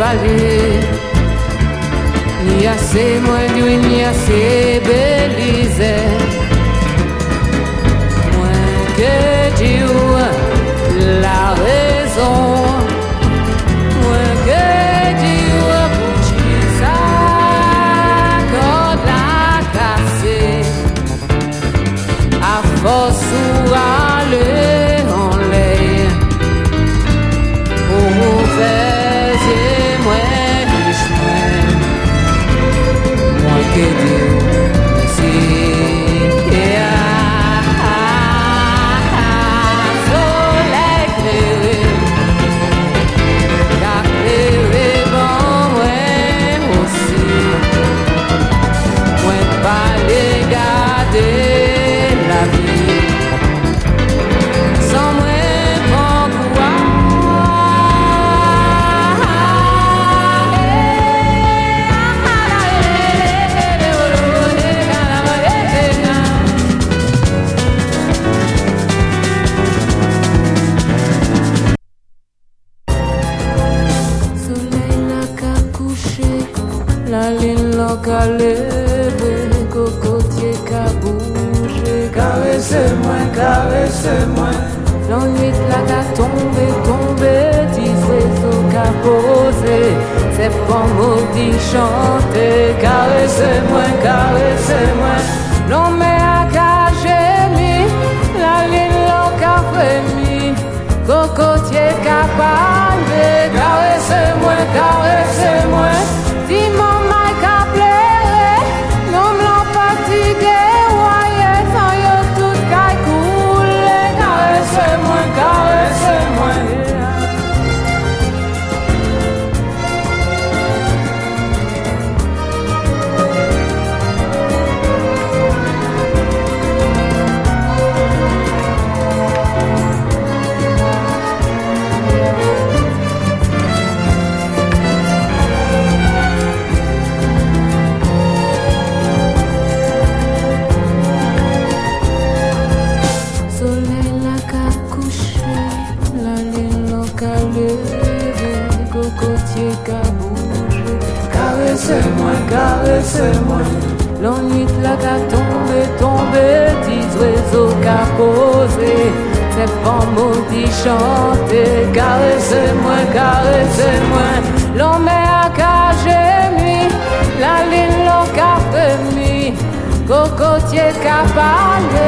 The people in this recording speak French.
parler. Ni assez moins d'huile, ni assez belize. Moins que Dieu, la raison. Moins que Dieu, pour qui ça corde la cassée. À force ou aller en l'air. Pour mauvais et moins riche, moins que Dieu, merci. Soleil éclairé, car éclairé bon moi aussi. Moi pas les garder la vie, sans moi bon la ligne l'a qu'à lever, cocotier qu'à bouger. Caressez-moi. L'ennui là qu'à tomber, 10 oiseaux qu'à poser. C'est pas maudit chanter. Caressez-moi. L'homme à qu'à gémir, la ligne l'a qu'à frémir. Cocotier qu'à parler. Caressez-moi. Dis-moi. Caressez-moi. Caressez-moi. L'ennui là qu'à tomber, 10 oiseaux qu'à poser. C'est pas maudit chanter. Caressez-moi. L'homme à qu'à gémir, la ligne l'eau qu'à frémir. Cocotier qu'à parler.